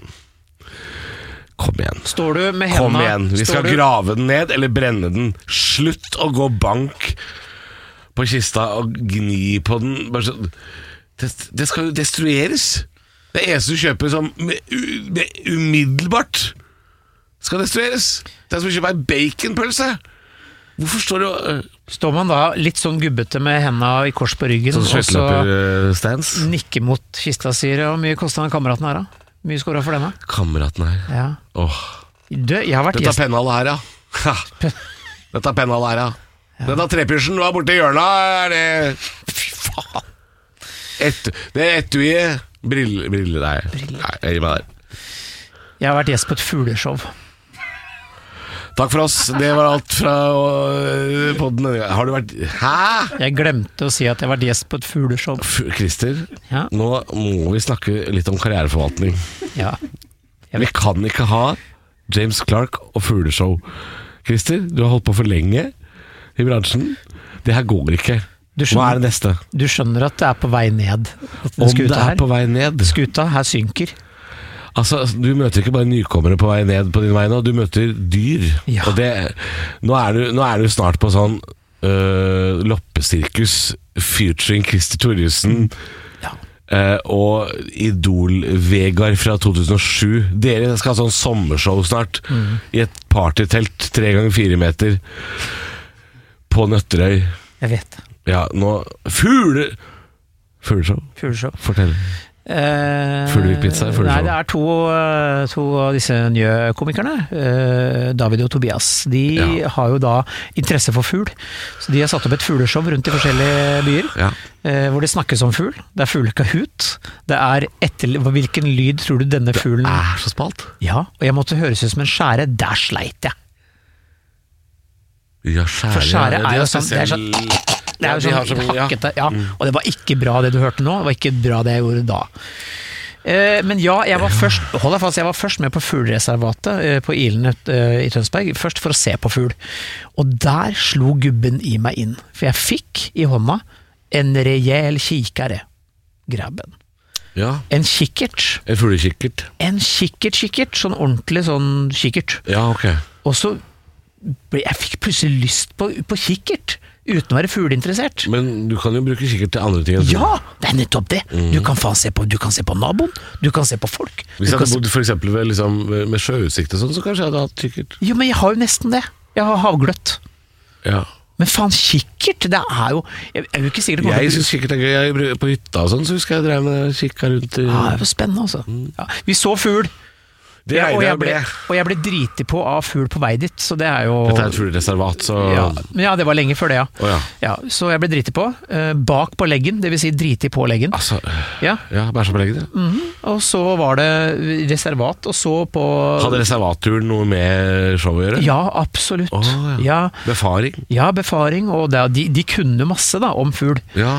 kom igjen. Står du med hendene? Kom igjen, vi skal du... grave den ned eller brenne den. Slutt å gå bank på kista og gni på den. Bare så... Det, det skal jo destrueres. Det eneste du kjøper som med, med umiddelbart skal destrueres. Det er som å kjøpe en baconpølse. Hvorfor står det uh, Står man da litt sånn gubbete med hendene i kors på ryggen sånn og så uh, nikker mot kista, sier hvor mye kostet den kameraten her da? Mye skåret for denne? Kameraten her? Ja. Oh. Du, jeg har vært Dette gjest... er pennhallet her, ja. Dette er pennhallet her, ja. Ja. Denne trepysjen du har borte i hjørnet, er det... Fy faen. Et, det er etuiet. Brille, brille, nei. Brille. Nei, jeg gir meg der. Jeg har vært gjest på et fugleshow. Takk for oss. Det var alt fra podden. Har du vært... Hæ? Jeg glemte å si at jeg har vært gjest på et fugleshow. F- Christer, ja? Nå må vi snakke litt om karriereforvaltning. Ja. Vi kan ikke ha James Clark og fugleshow. Christer, du har holdt på for lenge i bransjen. Det her går ikke. Skjønner, hva er det neste? Du skjønner at det er på vei ned. Om det er her. På vei ned? Skuta her synker. Altså, du møter ikke bare nykommere på vei ned på din vei nå, du møter dyr. Ja. Og det, nå, er du, nå er du snart på sånn uh, loppesirkus featuring Christer Thoresen. Ja. eh, og Idol-Vegard fra to tusen og sju. Dere skal ha sånn sommershow snart, mm. i et partytelt, tre ganger fire meter, på Nøtterøy. Jeg vet. Ja, nå... Fugle... Fugleshow? Fugleshow. Fortell. Eh, Fuglevik-pizza? Nei, det er to, to av disse nye komikerne, eh, David og Tobias. De ja. har jo da interesse for fugl, så de har satt opp et fugleshow rundt i forskjellige byer, ja. eh, hvor det snakkes om fugl. Det er fuglekahoot. Det er etter, hvilken lyd tror du denne fuglen... Det er så spalt. Ja, og jeg måtte høres ut som en skjære. Der sleit jeg. Ja, skjære. For skjære er jo sånn... Det er sånn Det er jo sånn hakkete, ja. Mm. Og det var ikke bra det du hørte nå, det var ikke bra det jeg gjorde da. Eh, men ja, jeg var først, hold deg fast, jeg var først med på fuglereservatet eh, på Ilen eh, i Tønsberg, først for å se på fugl. Og der slo gubben i meg inn, for jeg fikk i hånda en rejæl kikere, grabben. Ja. En kikkert. En fuglekikkert. En kikkert-kikkert, sånn ordentlig sånn kikkert. Ja, ok. Og så ble, jeg fikk plutselig lyst på, på kikkert, uten å være fugleinteressert. Men du kan jo bruke kikkert til andre ting. Ja, det er nettopp det. Mm. Du kan faen se på, du kan se på naboen, du kan se på folk. Hvis jeg hadde se... bodd for eksempel ved, liksom, med sjøutsikt og sånn, så kanskje jeg hadde hatt kikkert. Jo, men jeg har jo nesten det. Jeg har havgløtt. Ja. Men faen, kikkert, det er jo... Jeg er jo ikke sikker på... Jeg synes kikkert er gøy. Jeg på hytta og sånn, så husker jeg drev med kikka rundt i... Ja, det var spennende altså. Mm. Ja. Vi så fugl. Det er og, jeg ble, ble, og jeg ble driti på av fugl på vei dit, så det er jo... Dette er et fuglereservat, så... Ja, ja, det var lenge før det, ja. Oh, ja. ja så jeg ble driti på, uh, bak på leggen, det vil si driti på leggen. Altså, ja, ja bæsja på leggen, ja. Mm-hmm. Og så var det reservat, og så på... Hadde reservatturen noe med show å gjøre? Ja, absolutt. Oh, ja. Ja. Befaring? Ja, befaring, og det, de, de kunne masse da, om fugl. Ja.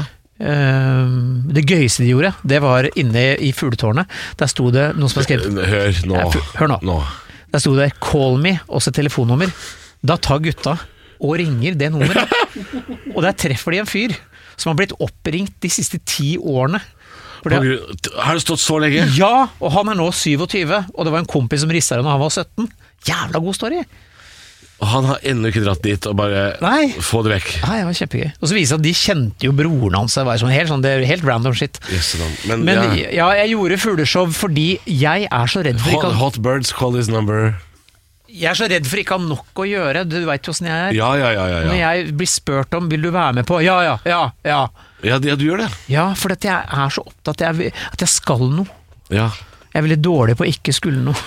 Uh, det gøyeste de gjorde, det var inne i fugletårnet. Der sto det noen som har skrevet Hør nå, ja, hør nå. nå. Der sto det 'call me', også telefonnummer. Da tar gutta og ringer det nummeret. Og der treffer de en fyr som har blitt oppringt de siste ti årene. Det, har det stått så lenge? Ja, og han er nå syvogtyve, og det var en kompis som ristet når han var sytten. Jævla god story. Og han har ennå ikke dratt dit og bare Nei. få det vekk. Nei, det var kjempegøy. Og så viser det at de kjente jo broren hans. Det var sånn helt, sånn, det er helt random shit. Yes, men men ja. ja, jeg gjorde fugleshow fordi jeg er så redd for hot, ikke å... hot birds call this number. Jeg er så redd for ikke å ha nok å gjøre. Du vet jo hvordan jeg er. Ja, ja, ja, ja, ja. Når jeg blir spurt om, vil du være med på? Ja, ja, ja, ja. Ja, ja, du gjør det. Ja, for at jeg er så opptatt at jeg, at jeg skal noe. Ja. Jeg er veldig dårlig på å ikke skulle noe.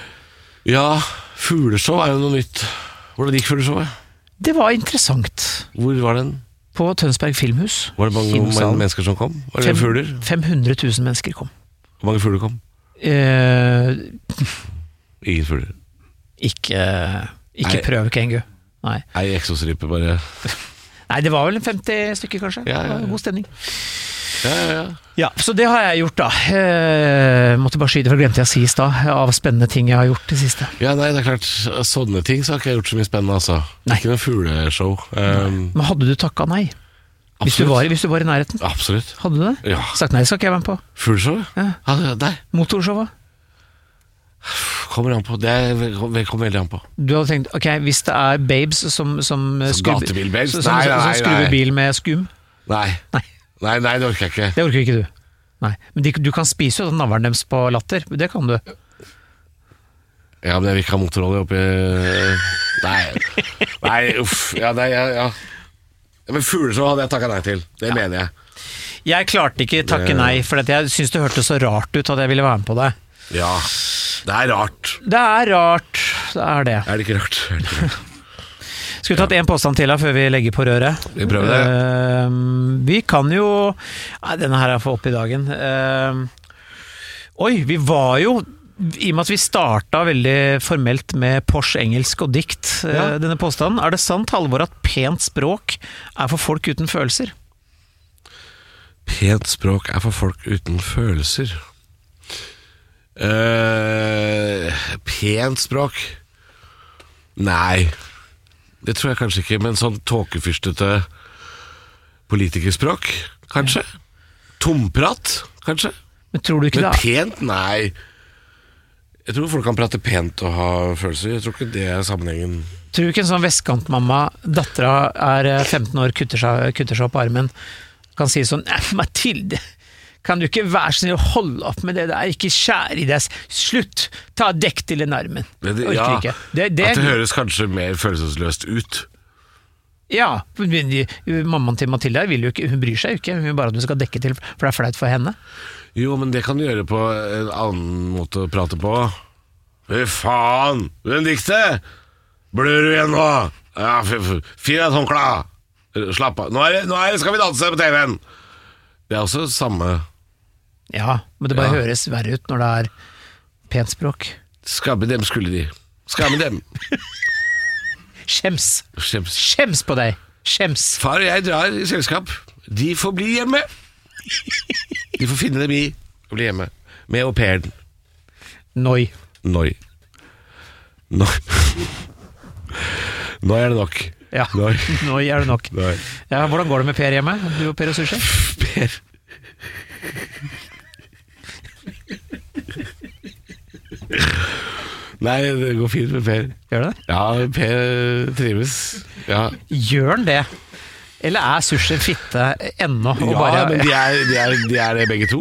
Ja, fugleshow er jo noe nytt. Hvordan gikk fugleshowet? Det var interessant. Hvor var den? På Tønsberg Filmhus. Var det mange, mange mennesker som kom? Var det Fem, fugler? fem hundre tusen mennesker kom. Hvor mange fugler kom? Eh, Ingen fugler. Ikke, ikke prøv, Kengu. Nei. Nei, eksostripe bare. Nei, det var vel femti stykker kanskje. Ja, ja, ja. God stemning. Ja, ja, ja. Ja, så det har jeg gjort da. Eh, måtte bare skyte, for glemte jeg å si i stad, av spennende ting jeg har gjort det siste. Ja, nei, det er klart, sånne ting så har ikke jeg gjort så mye spennende, altså. Nei. Ikke noe fugleshow. Um, Men hadde du takket nei? Hvis du, var, hvis du var i nærheten? Absolutt. Hadde du det? Ja. Sagt nei, skal ikke jeg være med på. Fugleshow? Ja. Ja, nei. Motorshowet? Kommer an på, det kommer veldig an på. Du hadde tenkt, ok, hvis det er babes som Som, som gatebil-babes? Som, som, som, som skrubber bil med skum? Nei. Nei. Nei, nei, det orker jeg ikke. Det orker ikke du. Nei. Men de, du kan spise jo navlen deres på latter. Det kan du. Ja, men jeg vil ikke ha motorolje oppi. Nei. Nei, uff. Ja, nei, ja, ja. Men fugleshow hadde jeg takket nei til. Det ja. mener jeg. Jeg klarte ikke takke nei, for jeg synes det hørtes så rart ut at jeg ville være med på det. Ja, det er rart. Det er rart. Det er det. Er det ikke rart? Er det ikke rart? Skal vi tatt en påstand til da, før vi legger på røret? Vi prøver det. Uh, vi kan jo... Nei, denne her er for opp i dagen. Uh, oi, vi var jo... I og med at vi startet veldig formelt med Porsche, engelsk og dikt, ja. uh, denne påstanden, er det sant, Halvor, at pent språk er for folk uten følelser? Pent språk er for folk uten følelser? Uh, pent språk? Nei... Det tror jeg kanskje ikke, men sånn tåkefyrstete politikerspråk, kanskje? Tomprat, kanskje? Men tror du ikke men det? Pent? Nei. Jeg tror folk kan prate pent og ha følelser. Jeg tror ikke det er sammenhengen. Tror du ikke en sånn vestkantmamma, datteren er femten år, kutter seg, kutter seg opp armen, kan si sånn, Mathilde, kan du ikke være sånn å holde opp med det der, ikke skjære i deg, slutt, ta dekk til den armen. Det, det, Orker ja, ikke. Det, det, at det høres kanskje mer følelsesløst ut. Ja, mammaen til Mathilde vil jo ikke, hun bryr seg jo ikke, hun vil bare at du skal dekke til, for det er flaut for henne. Jo, men det kan du gjøre på en annen måte å prate på. Fy faen, Benedikte! Blør du igjen nå? Ja, finn et håndkla! Slapp av. Nå, er det, nå er det, skal vi danse på T V-en! Det er også samme. Ja, men det bare Ja. høres verre ut når det er pent språk. Skamme dem skulle de. Skamme dem. Skjems. Skjems. Skjems på deg. Skjems. Far og jeg drar i selskap. De får bli hjemme. De får finne dem i og bli hjemme. Med au pairen. Noi. Noi. Noi. Noi er det nok. Ja, Noi. Noi er det nok. Noi. Ja, hvordan går det med Per hjemme? Du og Per og Sushi? Per. Nei, det går fint med Per. Gjør det det? Ja, Per trives. Ja, Gjør han det? Eller er Sushi fitte ennå? Og ja bare, men de er, de, er, de er det begge to.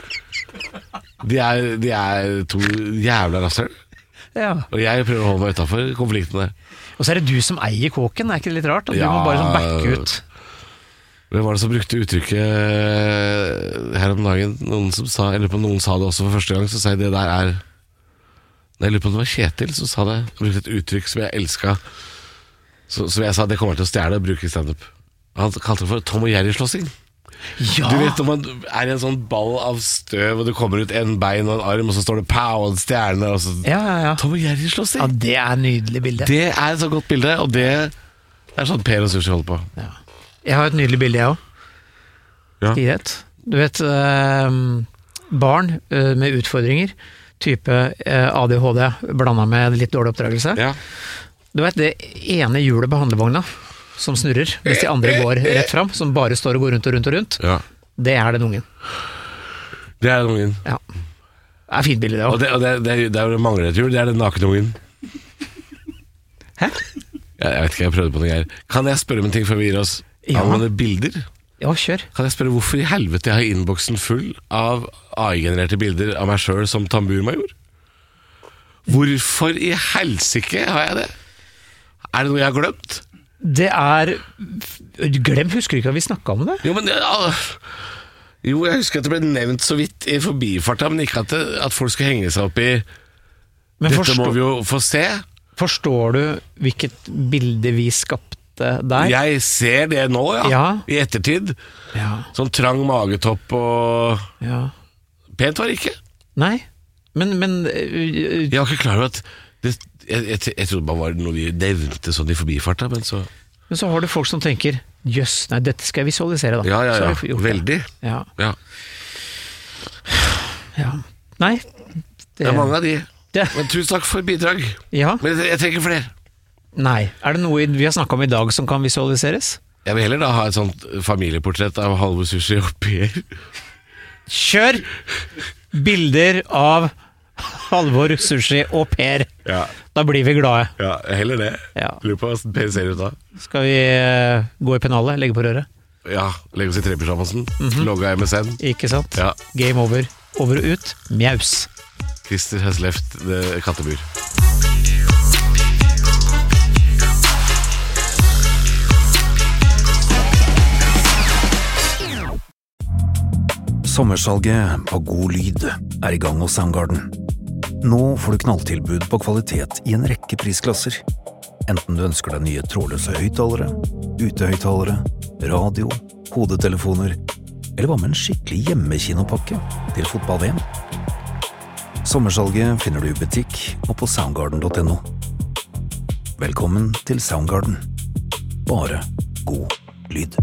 De er, de er to jævla rasshøl. ja. Og jeg prøver å holde meg utenfor konfliktene. Og så er det du som eier kåken, er ikke det litt rart? At du Ja. må bare sånn backe ut. Hvem var det som brukte uttrykket her om dagen? Noen som sa, eller på noen sa det også for første gang, så sa jeg det der er Nei, jeg lurer på om det var Kjetil som sa det. Han brukte et uttrykk som jeg elsket. Så, som jeg sa, det kommer til å stjele og bruke i stand-up. Han kalte det for Tom og Jerry-slåssing. Ja! Du vet når man er i en sånn ball av støv, og det kommer ut en bein og en arm, og så står det pow og en stjerne, og så Ja, ja, ja. Tom og Jerry-slåssing. Ja, det er et nydelig bilde. Det er et så godt bilde, og det er sånn Per og Sushi holder på. Ja. Jeg har et nydelig bilde, jeg òg. Ja. Du vet, eh, barn eh, med utfordringer, type eh, A D H D blanda med litt dårlig oppdragelse. Ja. Du vet, det ene hjulet på handlevogna som snurrer, hvis de andre går rett fram, som bare står og går rundt og rundt og rundt, Ja. det er den ungen. Det er den ungen. Ja. Det er fint bilde, det Og òg. det, og det, det, er- det er jo mangler et hjul, det er den nakne ungen. Hæ? Jeg, jeg vet ikke, jeg prøvde på noe her. Kan jeg spørre om en ting før vi gir oss? Ja. Angående bilder? Ja, kjør. Kan jeg spørre hvorfor i helvete jeg har innboksen full av A I-genererte bilder av meg selv som tamburmajor? Hvorfor i helsike har jeg det? Er det noe jeg har glemt? Det er Glem, husker du ikke at vi snakket om det? Jo, men ja, Jo, jeg husker at det ble nevnt så vidt i forbifarta, men ikke at, det, at folk skal henge seg opp i Men Dette forstå, må vi jo få se. forstår du hvilket bilde vi skapte der? Jeg ser det nå, ja. Ja. I ettertid. Ja, Sånn trang magetopp og ja. Pent var det ikke. Nei, men, men øh, Jeg var ikke klar over at det, jeg, jeg, jeg trodde bare var noe vi nevnte sånn i forbifarta, men så Men så har du folk som tenker jøss, nei, dette skal jeg visualisere, da. Ja, ja, Så ja. har vi gjort det. Veldig. Ja, Ja. ja. Nei, Det er mange av de. det, Men tusen takk for bidrag. ja, Men jeg, jeg trenger flere. nei. Er det noe vi har snakket om i dag som kan visualiseres? Jeg vil heller da ha et sånt familieportrett av Halvor Sushi og Per. Kjør! Bilder av Halvor, Sushi og Per. Ja, Da blir vi glade. ja heller det. Ja. Lurer på hvordan Per ser ut da. Skal vi øh, gå i pennalet, legge på røret? Ja, legge oss i trepysjamasen. Logge M S N. Ikke sant? Ja. Game over. Over og ut. Mjaus. Christer has left the kattebur. Sommersalget på God Lyd er i gang hos Soundgarden. Nå får du knalltilbud på kvalitet i en rekke prisklasser. Enten du ønsker deg nye trådløse høyttalere, utehøyttalere, radio, hodetelefoner, eller hva med en skikkelig hjemmekinopakke til fotball-V M. Sommersalget finner du i butikk og på soundgarden punktum no. Velkommen til Soundgarden. Bare god lyd.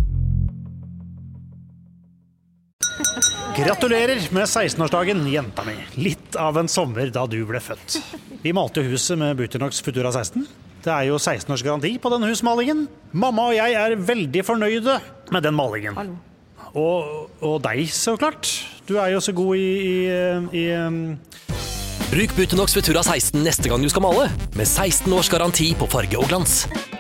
Gratulerer med seksten-årsdagen, jenta mi. Litt av en sommer da du ble født. Vi malte huset med Buternox Futura seksten. Det er jo seksten års garanti på denne husmalingen. Mamma og jeg er veldig fornøyde med den malingen. Hallo. Og, og deg, så klart. Du er jo så god i, i, i um... Bruk Buternox Futura seksten neste gang du skal male, med seksten års garanti på farge og glans.